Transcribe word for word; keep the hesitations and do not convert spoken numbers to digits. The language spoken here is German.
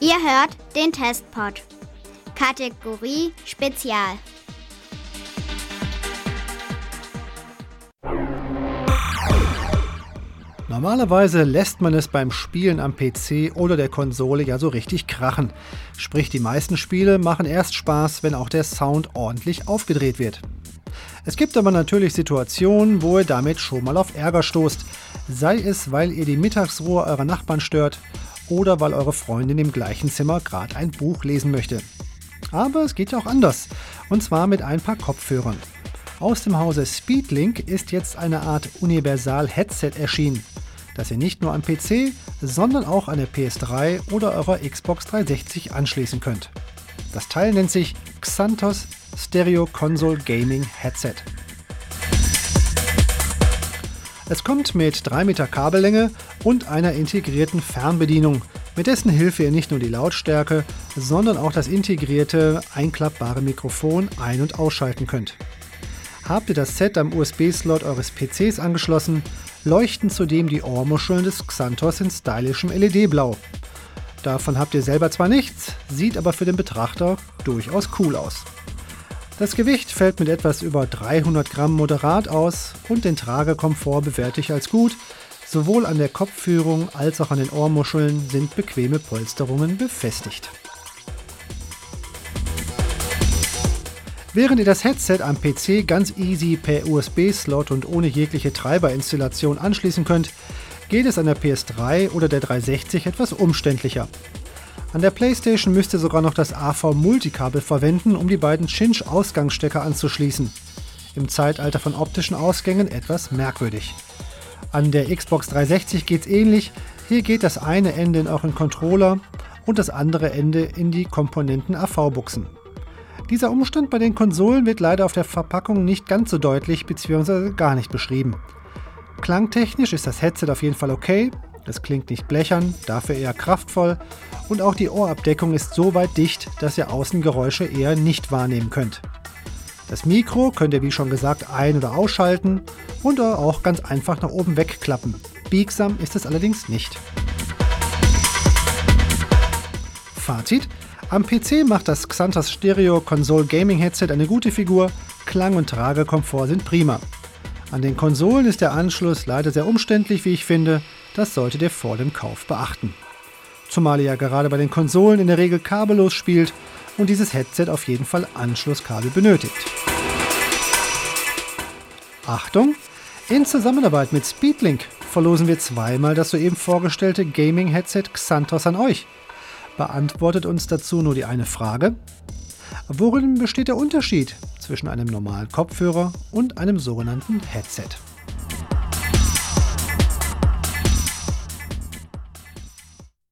Ihr hört den Testpod. Kategorie Spezial. Normalerweise lässt man es beim Spielen am P C oder der Konsole ja so richtig krachen. Sprich, die meisten Spiele machen erst Spaß, wenn auch der Sound ordentlich aufgedreht wird. Es gibt aber natürlich Situationen, wo ihr damit schon mal auf Ärger stoßt. Sei es, weil ihr die Mittagsruhe eurer Nachbarn stört oder weil eure Freundin im gleichen Zimmer gerade ein Buch lesen möchte. Aber es geht ja auch anders, und zwar mit ein paar Kopfhörern. Aus dem Hause Speedlink ist jetzt eine Art Universal-Headset erschienen, das ihr nicht nur am P C, sondern auch an der P S drei oder eurer Xbox dreihundertsechzig anschließen könnt. Das Teil nennt sich Xanthos Stereo Console Gaming Headset. Es kommt mit drei Meter Kabellänge und einer integrierten Fernbedienung, mit dessen Hilfe ihr nicht nur die Lautstärke, sondern auch das integrierte, einklappbare Mikrofon ein- und ausschalten könnt. Habt ihr das Set am U S B-Slot eures P Cs angeschlossen, leuchten zudem die Ohrmuscheln des Xanthos in stylischem L E D-Blau. Davon habt ihr selber zwar nichts, sieht aber für den Betrachter durchaus cool aus. Das Gewicht fällt mit etwas über dreihundert Gramm moderat aus und den Tragekomfort bewerte ich als gut. Sowohl an der Kopfführung als auch an den Ohrmuscheln sind bequeme Polsterungen befestigt. Während ihr das Headset am P C ganz easy per U S B-Slot und ohne jegliche Treiberinstallation anschließen könnt, geht es an der P S drei oder der dreihundertsechzig etwas umständlicher. An der PlayStation müsst ihr sogar noch das A V-Multikabel verwenden, um die beiden Cinch-Ausgangsstecker anzuschließen. Im Zeitalter von optischen Ausgängen etwas merkwürdig. An der Xbox dreihundertsechzig geht's ähnlich. Hier geht das eine Ende in euren Controller und das andere Ende in die Komponenten-A V-Buchsen. Dieser Umstand bei den Konsolen wird leider auf der Verpackung nicht ganz so deutlich bzw. gar nicht beschrieben. Klangtechnisch ist das Headset auf jeden Fall okay. Es klingt nicht blechern, dafür eher kraftvoll und auch die Ohrabdeckung ist so weit dicht, dass ihr Außengeräusche eher nicht wahrnehmen könnt. Das Mikro könnt ihr wie schon gesagt ein- oder ausschalten und auch ganz einfach nach oben wegklappen. Biegsam ist es allerdings nicht. Fazit: Am P C macht das Xanthos Stereo Console Gaming Headset eine gute Figur, Klang und Tragekomfort sind prima. An den Konsolen ist der Anschluss leider sehr umständlich, wie ich finde. Das solltet ihr vor dem Kauf beachten. Zumal ihr ja gerade bei den Konsolen in der Regel kabellos spielt und dieses Headset auf jeden Fall Anschlusskabel benötigt. Achtung! In Zusammenarbeit mit Speedlink verlosen wir zweimal das soeben vorgestellte Gaming-Headset Xanthos an euch. Beantwortet uns dazu nur die eine Frage: Worin besteht der Unterschied zwischen einem normalen Kopfhörer und einem sogenannten Headset?